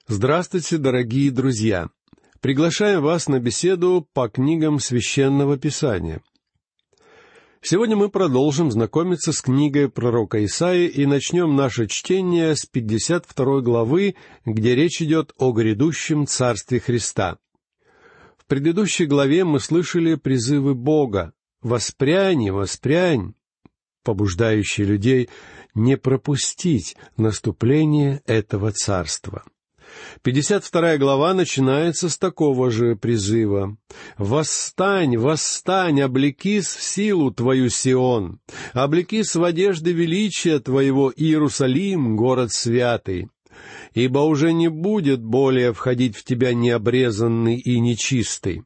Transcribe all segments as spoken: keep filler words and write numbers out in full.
Здравствуйте, дорогие друзья! Приглашаем вас на беседу по книгам Священного Писания. Сегодня мы продолжим знакомиться с книгой пророка Исаии и начнем наше чтение с пятьдесят второй главы, где речь идет о грядущем Царстве Христа. В предыдущей главе мы слышали призывы Бога «Воспрянь, воспрянь», побуждающие людей не пропустить наступление этого царства. пятьдесят вторая глава начинается с такого же призыва. «Восстань, восстань, облекись в силу твою, Сион, облекись в одежды величия твоего, Иерусалим, город святый, ибо уже не будет более входить в тебя необрезанный и нечистый».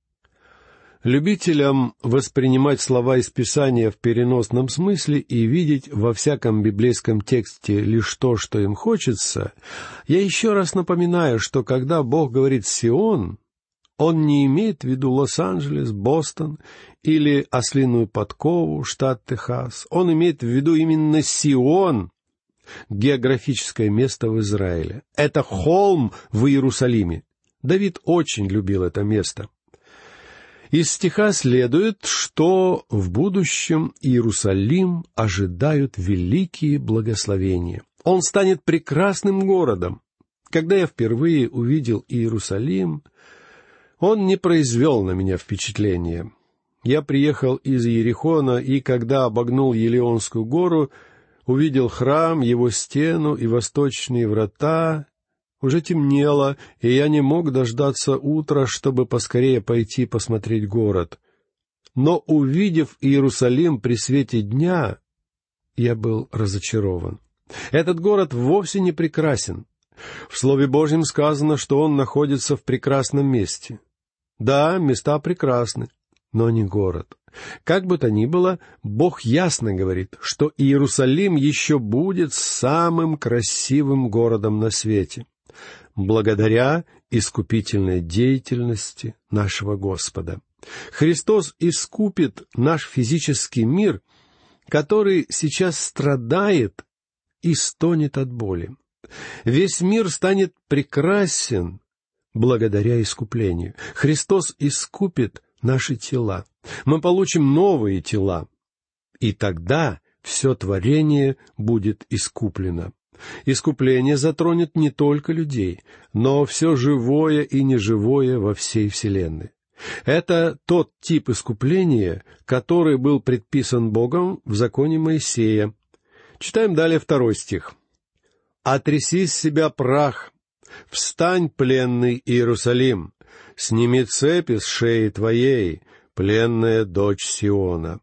Любителям воспринимать слова из Писания в переносном смысле и видеть во всяком библейском тексте лишь то, что им хочется, я еще раз напоминаю, что когда Бог говорит «Сион», Он не имеет в виду Лос-Анджелес, Бостон или Ослиную подкову, штат Техас. Он имеет в виду именно Сион, географическое место в Израиле. Это холм в Иерусалиме. Давид очень любил это место. Из стиха следует, что в будущем Иерусалим ожидают великие благословения. Он станет прекрасным городом. Когда я впервые увидел Иерусалим, он не произвел на меня впечатления. Я приехал из Иерихона, и когда обогнул Елеонскую гору, увидел храм, его стену и восточные врата. Уже темнело, и я не мог дождаться утра, чтобы поскорее пойти посмотреть город. Но, увидев Иерусалим при свете дня, я был разочарован. Этот город вовсе не прекрасен. В Слове Божьем сказано, что он находится в прекрасном месте. Да, места прекрасны, но не город. Как бы то ни было, Бог ясно говорит, что Иерусалим еще будет самым красивым городом на свете, благодаря искупительной деятельности нашего Господа. Христос искупит наш физический мир, который сейчас страдает и стонет от боли. Весь мир станет прекрасен благодаря искуплению. Христос искупит наши тела. Мы получим новые тела, и тогда все творение будет искуплено. Искупление затронет не только людей, но все живое и неживое во всей вселенной. Это тот тип искупления, который был предписан Богом в законе Моисея. Читаем далее второй стих. «Отряси с себя прах, встань, пленный Иерусалим, сними цепи с шеи твоей, пленная дочь Сиона».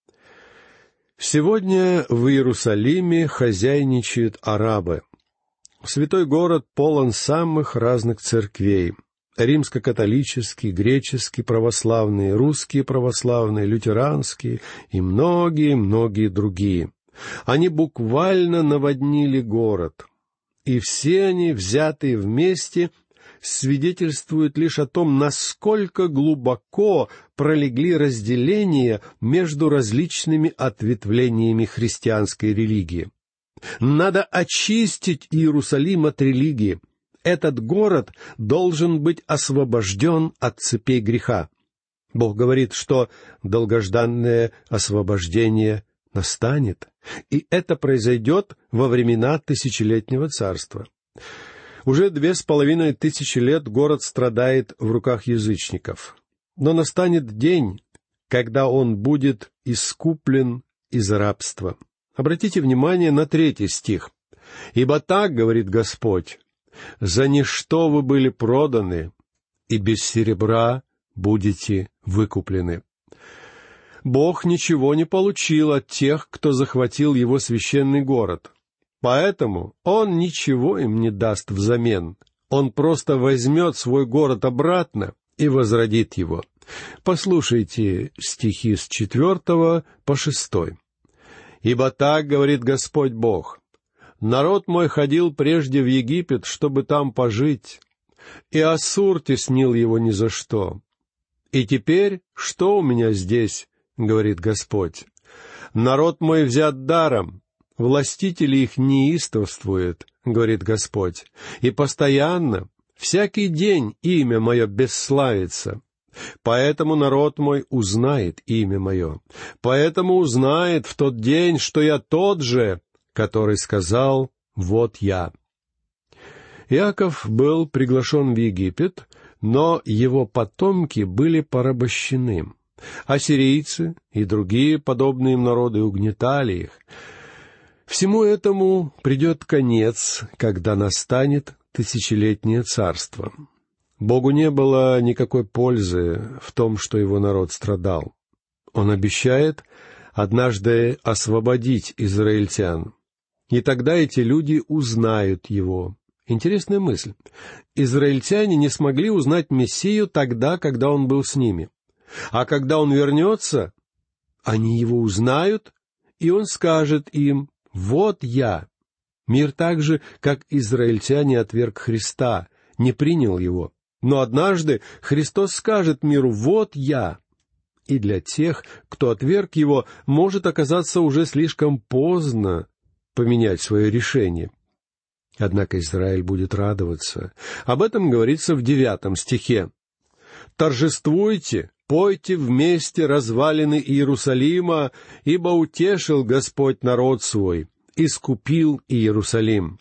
Сегодня в Иерусалиме хозяйничают арабы. Святой город полон самых разных церквей. Римско-католические, греческие православные, русские православные, лютеранские и многие-многие другие. Они буквально наводнили город. И все они, взятые вместе, свидетельствует лишь о том, насколько глубоко пролегли разделения между различными ответвлениями христианской религии. Надо очистить Иерусалим от религии. Этот город должен быть освобожден от цепей греха. Бог говорит, что долгожданное освобождение настанет, и это произойдет во времена тысячелетнего царства. Уже две с половиной тысячи лет город страдает в руках язычников. Но настанет день, когда он будет искуплен из рабства. Обратите внимание на третий стих. «Ибо так, — говорит Господь, — за ничто вы были проданы, и без серебра будете выкуплены». Бог ничего не получил от тех, кто захватил его священный город. Поэтому он ничего им не даст взамен. Он просто возьмет свой город обратно и возродит его. Послушайте стихи с четвертого по шестой. «Ибо так, — говорит Господь Бог, — народ мой ходил прежде в Египет, чтобы там пожить, и Ассур теснил его ни за что. И теперь что у меня здесь, — говорит Господь, — народ мой взят даром, Властители их неистовствуют, говорит Господь, и постоянно, всякий день имя мое бесславится. Поэтому народ мой узнает имя мое, поэтому узнает в тот день, что я тот же, который сказал: «Вот я». Иаков был приглашен в Египет, но его потомки были порабощены. Ассирийцы и другие подобные им народы угнетали их. Всему этому придет конец, когда настанет тысячелетнее царство. Богу не было никакой пользы в том, что его народ страдал. Он обещает однажды освободить израильтян, и тогда эти люди узнают его. Интересная мысль. Израильтяне не смогли узнать Мессию тогда, когда он был с ними. А когда он вернется, они его узнают, и он скажет им: «Вот я». Мир так же, как израильтяне, отверг Христа, не принял его. Но однажды Христос скажет миру: «Вот я». И для тех, кто отверг его, может оказаться уже слишком поздно поменять свое решение. Однако Израиль будет радоваться. Об этом говорится в девятом стихе. «Торжествуйте, пойте вместе развалины Иерусалима, ибо утешил Господь народ свой, искупил Иерусалим».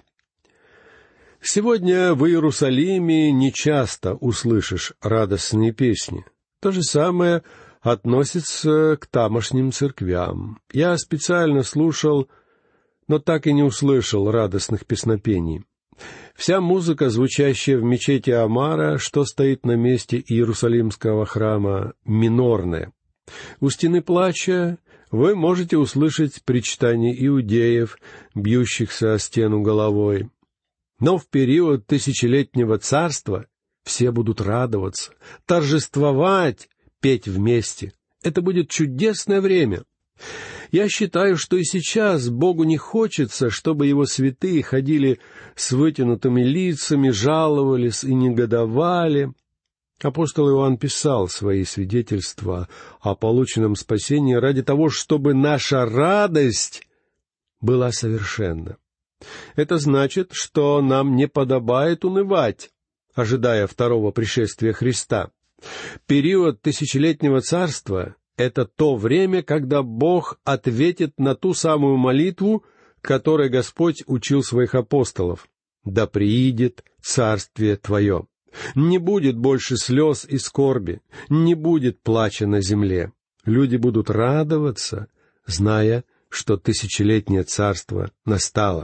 Сегодня в Иерусалиме нечасто услышишь радостные песни. То же самое относится к тамошним церквям. Я специально слушал, но так и не услышал радостных песнопений. Вся музыка, звучащая в мечети Амара, что стоит на месте Иерусалимского храма, минорная. У стены плача вы можете услышать причитания иудеев, бьющихся о стену головой. Но в период тысячелетнего царства все будут радоваться, торжествовать, петь вместе. Это будет чудесное время. Я считаю, что и сейчас Богу не хочется, чтобы Его святые ходили с вытянутыми лицами, жаловались и негодовали. Апостол Иоанн писал свои свидетельства о полученном спасении ради того, чтобы наша радость была совершенна. Это значит, что нам не подобает унывать, ожидая второго пришествия Христа. Период тысячелетнего царства — это то время, когда Бог ответит на ту самую молитву, которой Господь учил своих апостолов: «Да приидет царствие Твое». Не будет больше слез и скорби, не будет плача на земле. Люди будут радоваться, зная, что тысячелетнее царство настало.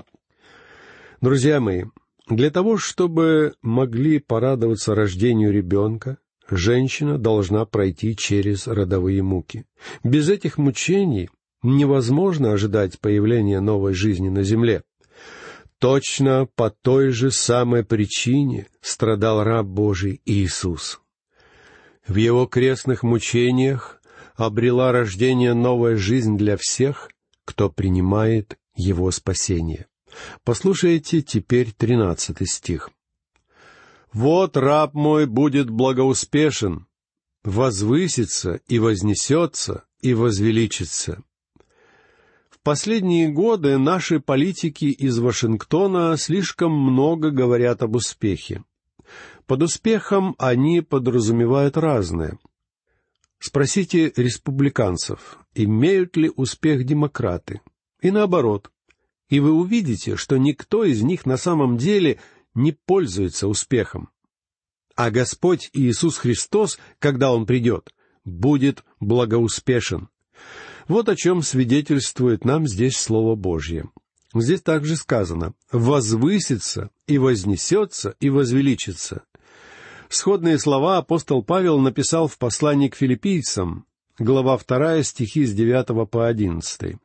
Друзья мои, для того, чтобы могли порадоваться рождению ребенка, женщина должна пройти через родовые муки. Без этих мучений невозможно ожидать появления новой жизни на земле. Точно по той же самой причине страдал раб Божий Иисус. В Его крестных мучениях обрела рождение новая жизнь для всех, кто принимает Его спасение. Послушайте теперь тринадцатый стих. «Вот раб мой будет благоуспешен, возвысится и вознесется и возвеличится». В последние годы наши политики из Вашингтона слишком много говорят об успехе. Под успехом они подразумевают разное. Спросите республиканцев, имеют ли успех демократы, и наоборот, и вы увидите, что никто из них на самом деле не пользуется успехом. А Господь Иисус Христос, когда Он придет, будет благоуспешен. Вот о чем свидетельствует нам здесь Слово Божье. Здесь также сказано: «возвысится и вознесется и возвеличится». Сходные слова апостол Павел написал в послании к филиппийцам, глава вторая, стихи с девятого по одиннадцатый.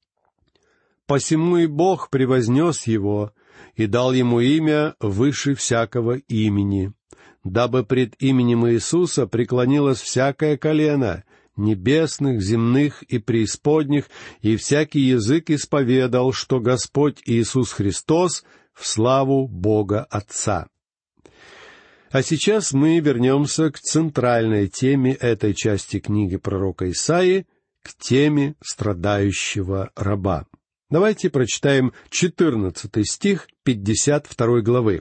«Посему и Бог превознес его и дал ему имя выше всякого имени, дабы пред именем Иисуса преклонилось всякое колено, небесных, земных и преисподних, и всякий язык исповедал, что Господь Иисус Христос в славу Бога Отца». А сейчас мы вернемся к центральной теме этой части книги пророка Исаии, к теме страдающего раба. Давайте прочитаем четырнадцатый стих пятьдесят второй главы.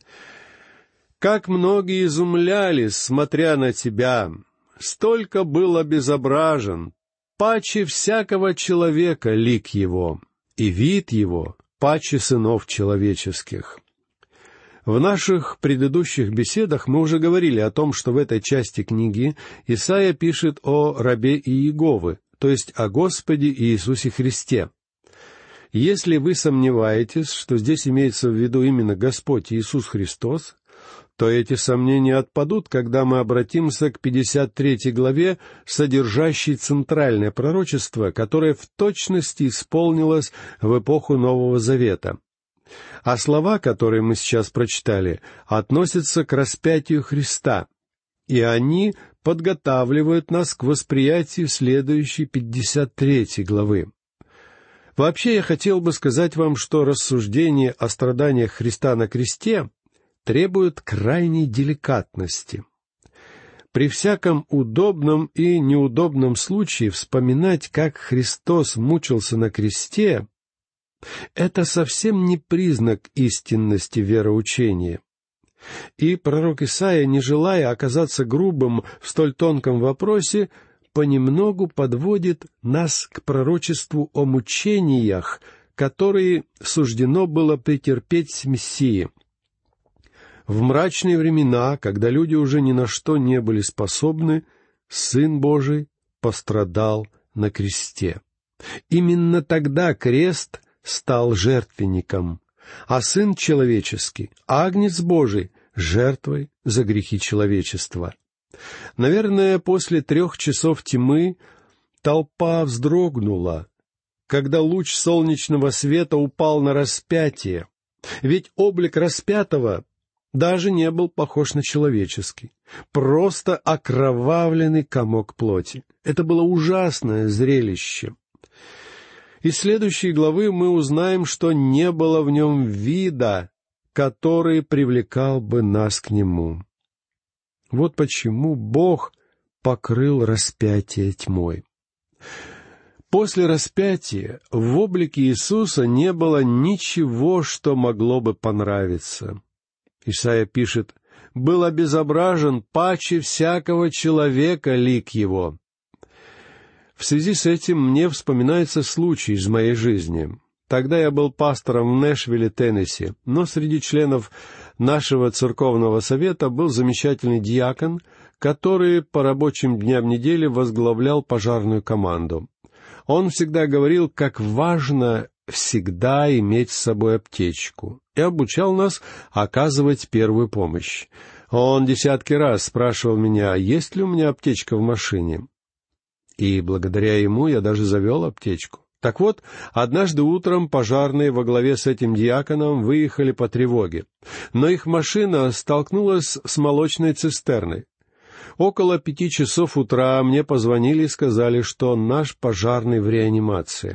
«Как многие изумлялись, смотря на тебя, столько был обезображен, паче всякого человека лик его, и вид его паче сынов человеческих». В наших предыдущих беседах мы уже говорили о том, что в этой части книги Исаия пишет о рабе Иеговы, то есть о Господе Иисусе Христе. Если вы сомневаетесь, что здесь имеется в виду именно Господь Иисус Христос, то эти сомнения отпадут, когда мы обратимся к пятьдесят третьей главе, содержащей центральное пророчество, которое в точности исполнилось в эпоху Нового Завета. А слова, которые мы сейчас прочитали, относятся к распятию Христа, и они подготавливают нас к восприятию следующей пятьдесят третьей главы. Вообще, я хотел бы сказать вам, что рассуждение о страданиях Христа на кресте требует крайней деликатности. При всяком удобном и неудобном случае вспоминать, как Христос мучился на кресте, это совсем не признак истинности вероучения. И пророк Исаия, не желая оказаться грубым в столь тонком вопросе, понемногу подводит нас к пророчеству о мучениях, которые суждено было претерпеть Мессии. В мрачные времена, когда люди уже ни на что не были способны, Сын Божий пострадал на кресте. Именно тогда крест стал жертвенником, а Сын Человеческий, Агнец Божий, жертвой за грехи человечества. Наверное, после трех часов тьмы толпа вздрогнула, когда луч солнечного света упал на распятие, ведь облик распятого даже не был похож на человеческий, просто окровавленный комок плоти. Это было ужасное зрелище. Из следующей главы мы узнаем, что не было в нем вида, который привлекал бы нас к нему. Вот почему Бог покрыл распятие тьмой. После распятия в облике Иисуса не было ничего, что могло бы понравиться. Исаия пишет: «Был обезображен паче всякого человека лик его». В связи с этим мне вспоминается случай из моей жизни. Тогда я был пастором в Нэшвилле, Теннесси, но среди членов нашего церковного совета был замечательный диакон, который по рабочим дням недели возглавлял пожарную команду. Он всегда говорил, как важно всегда иметь с собой аптечку, и обучал нас оказывать первую помощь. Он десятки раз спрашивал меня, есть ли у меня аптечка в машине. И благодаря ему я даже завел аптечку. Так вот, однажды утром пожарные во главе с этим диаконом выехали по тревоге, но их машина столкнулась с молочной цистерной. Около пяти часов утра мне позвонили и сказали, что наш пожарный в реанимации.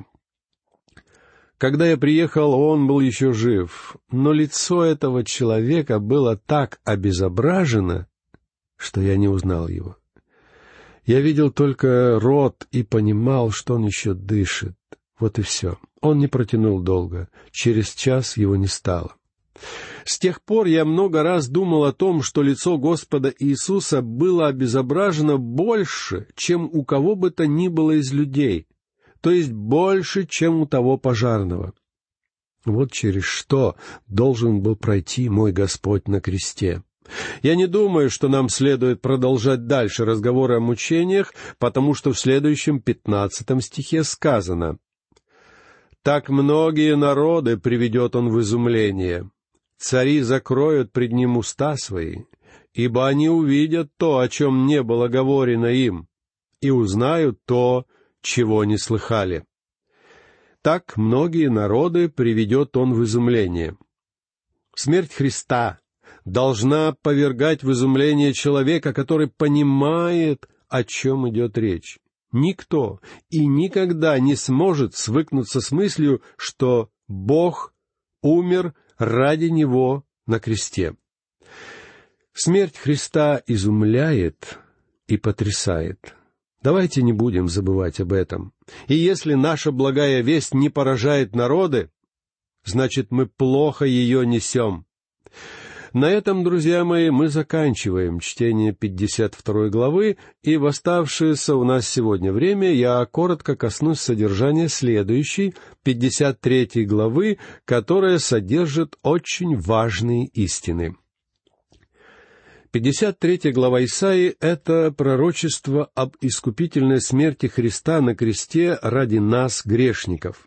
Когда я приехал, он был еще жив, но лицо этого человека было так обезображено, что я не узнал его. Я видел только рот и понимал, что он еще дышит. Вот и все. Он не протянул долго. Через час его не стало. С тех пор я много раз думал о том, что лицо Господа Иисуса было обезображено больше, чем у кого бы то ни было из людей, то есть больше, чем у того пожарного. Вот через что должен был пройти мой Господь на кресте. Я не думаю, что нам следует продолжать дальше разговоры о мучениях, потому что в следующем пятнадцатом стихе сказано: «Так многие народы приведет он в изумление. Цари закроют пред ним уста свои, ибо они увидят то, о чем не было говорено им, и узнают то, чего не слыхали. Так многие народы приведет он в изумление». Смерть Христа должна повергать в изумление человека, который понимает, о чем идет речь. Никто и никогда не сможет свыкнуться с мыслью, что Бог умер ради него на кресте. Смерть Христа изумляет и потрясает. Давайте не будем забывать об этом. И если наша благая весть не поражает народы, значит, мы плохо ее несем. На этом, друзья мои, мы заканчиваем чтение пятьдесят второй главы, и в оставшееся у нас сегодня время я коротко коснусь содержания следующей, пятьдесят третьей главы, которая содержит очень важные истины. пятьдесят третья глава Исаии — это пророчество об искупительной смерти Христа на кресте ради нас, грешников.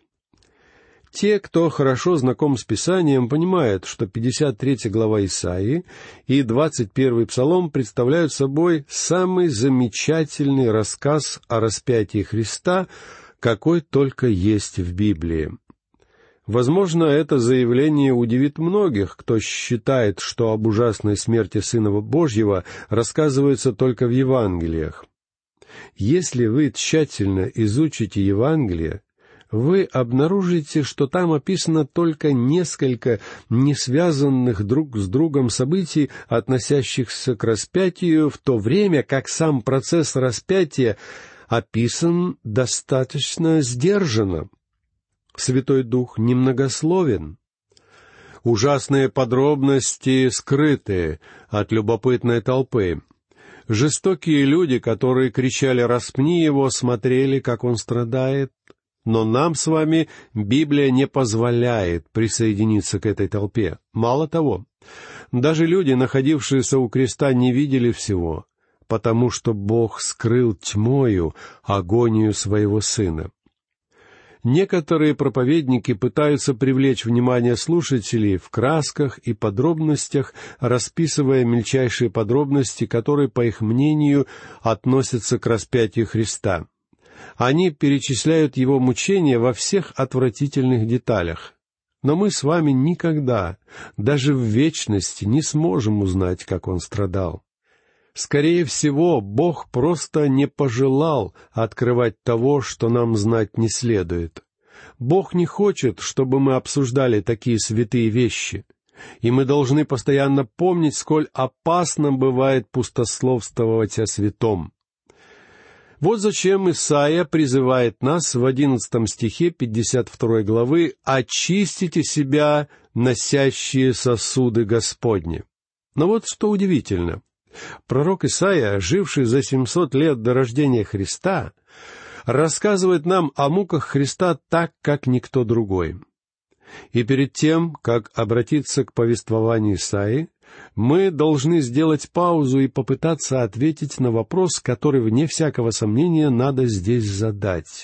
Те, кто хорошо знаком с Писанием, понимают, что пятьдесят третья глава Исаии и двадцать первый Псалом представляют собой самый замечательный рассказ о распятии Христа, какой только есть в Библии. Возможно, это заявление удивит многих, кто считает, что об ужасной смерти Сына Божьего рассказывается только в Евангелиях. Если вы тщательно изучите Евангелие, вы обнаружите, что там описано только несколько несвязанных друг с другом событий, относящихся к распятию, в то время как сам процесс распятия описан достаточно сдержанно. Святой Дух немногословен. Ужасные подробности скрыты от любопытной толпы. Жестокие люди, которые кричали «распни его», смотрели, как он страдает. Но нам с вами Библия не позволяет присоединиться к этой толпе. Мало того, даже люди, находившиеся у креста, не видели всего, потому что Бог скрыл тьмою агонию своего Сына. Некоторые проповедники пытаются привлечь внимание слушателей в красках и подробностях, расписывая мельчайшие подробности, которые, по их мнению, относятся к распятию Христа. Они перечисляют его мучения во всех отвратительных деталях. Но мы с вами никогда, даже в вечности, не сможем узнать, как он страдал. Скорее всего, Бог просто не пожелал открывать того, что нам знать не следует. Бог не хочет, чтобы мы обсуждали такие святые вещи. И мы должны постоянно помнить, сколь опасно бывает пустословствовать о святом. Вот зачем Исаия призывает нас в одиннадцатом стихе пятьдесят второй главы «Очистите себя, носящие сосуды Господни». Но вот что удивительно. Пророк Исаия, живший за семьсот лет до рождения Христа, рассказывает нам о муках Христа так, как никто другой. И перед тем, как обратиться к повествованию Исаии, мы должны сделать паузу и попытаться ответить на вопрос, который, вне всякого сомнения, надо здесь задать.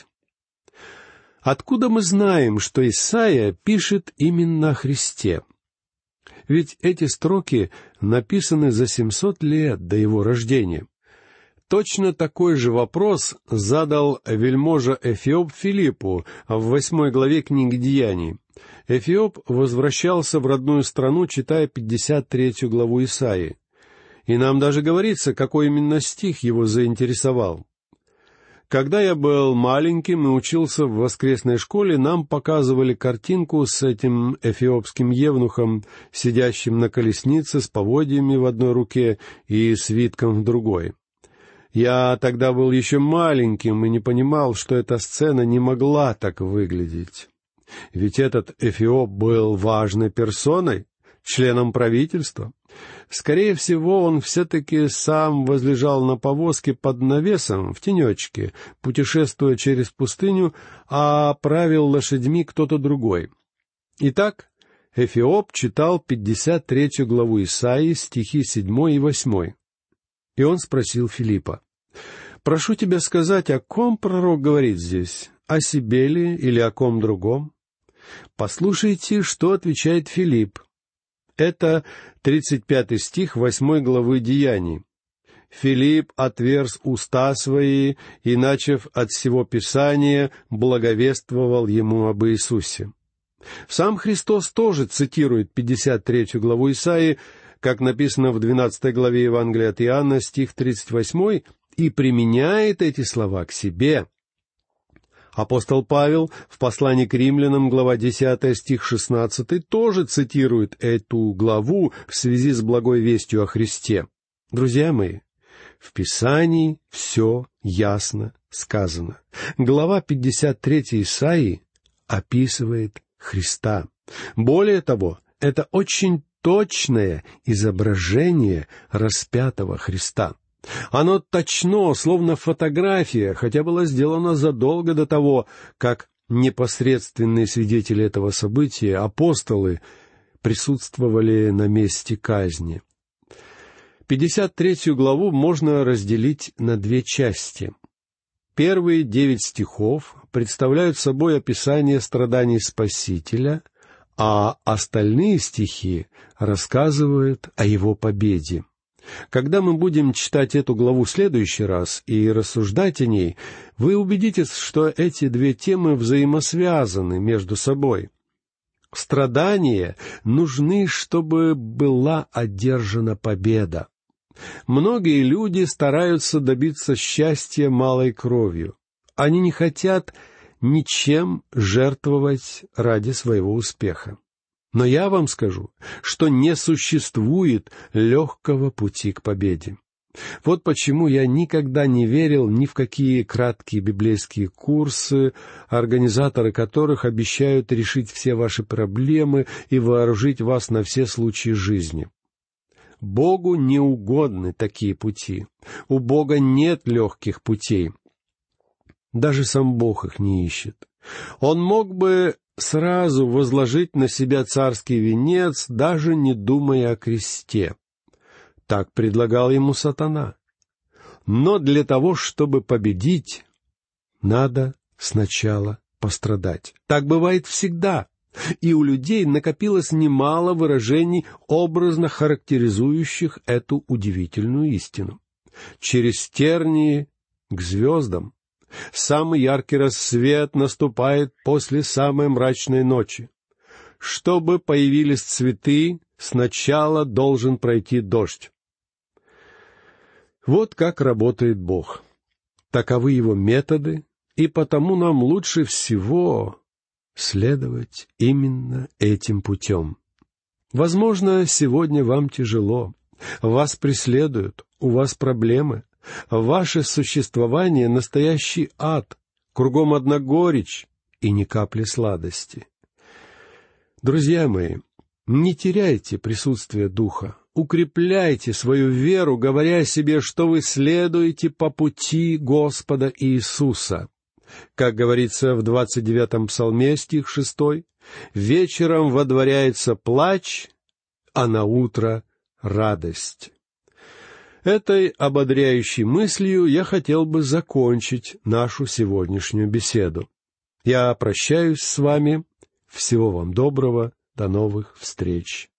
Откуда мы знаем, что Исаия пишет именно о Христе? Ведь эти строки написаны за семьсот лет до его рождения. Точно такой же вопрос задал вельможа Эфиоп Филиппу в восьмой главе книги Деяний. Эфиоп возвращался в родную страну, читая пятьдесят третью главу Исаии. И нам даже говорится, какой именно стих его заинтересовал. Когда я был маленьким и учился в воскресной школе, нам показывали картинку с этим эфиопским евнухом, сидящим на колеснице с поводьями в одной руке и свитком в другой. Я тогда был еще маленьким и не понимал, что эта сцена не могла так выглядеть. Ведь этот Эфиоп был важной персоной, членом правительства. Скорее всего, он все-таки сам возлежал на повозке под навесом, в тенечке, путешествуя через пустыню, а правил лошадьми кто-то другой. Итак, Эфиоп читал пятьдесят третью главу Исаии, стихи седьмой и восьмой. И он спросил Филиппа: «Прошу тебя сказать, о ком пророк говорит здесь? О себе ли или о ком другом?» Послушайте, что отвечает Филипп. Это тридцать пятый стих восьмой главы Деяний. «Филипп отверз уста свои, и, начав от всего Писания, благовествовал ему об Иисусе». Сам Христос тоже цитирует пятьдесят третью главу Исаии, как написано в двенадцатой главе Евангелия от Иоанна, стих тридцать восьмой, и применяет эти слова к себе. Апостол Павел в послании к римлянам, глава десятая, стих шестнадцатый, тоже цитирует эту главу в связи с благой вестью о Христе. Друзья мои, В Писании все ясно сказано. Глава пятьдесят три Исаии описывает Христа. Более того, это очень точное изображение распятого Христа. Оно точно, словно фотография, хотя было сделано задолго до того, как непосредственные свидетели этого события, апостолы, присутствовали на месте казни. пятьдесят третью главу можно разделить на две части. Первые девять стихов представляют собой описание страданий Спасителя, а остальные стихи рассказывают о его победе. Когда мы будем читать эту главу в следующий раз и рассуждать о ней, вы убедитесь, что эти две темы взаимосвязаны между собой. Страдания нужны, чтобы была одержана победа. Многие люди стараются добиться счастья малой кровью. Они не хотят ничем жертвовать ради своего успеха. Но я вам скажу, что не существует легкого пути к победе. Вот почему я никогда не верил ни в какие краткие библейские курсы, организаторы которых обещают решить все ваши проблемы и вооружить вас на все случаи жизни. Богу не угодны такие пути. У Бога нет легких путей. Даже сам Бог их не ищет. Он мог бы сразу возложить на себя царский венец, даже не думая о кресте. Так предлагал ему сатана. Но для того, чтобы победить, надо сначала пострадать. Так бывает всегда. И у людей накопилось немало выражений, образно характеризующих эту удивительную истину. Через тернии к звездам. Самый яркий рассвет наступает после самой мрачной ночи. Чтобы появились цветы, сначала должен пройти дождь. Вот как работает Бог. Таковы Его методы, и потому нам лучше всего следовать именно этим путем. Возможно, сегодня вам тяжело, вас преследуют, у вас проблемы, ваше существование — настоящий ад, кругом одна горечь и ни капли сладости. Друзья мои, не теряйте присутствие Духа, укрепляйте свою веру, говоря себе, что вы следуете по пути Господа Иисуса. Как говорится в двадцать девятом псалме, стих шестой, «Вечером водворяется плач, а на утро радость». Этой ободряющей мыслью я хотел бы закончить нашу сегодняшнюю беседу. Я прощаюсь с вами. Всего вам доброго. До новых встреч.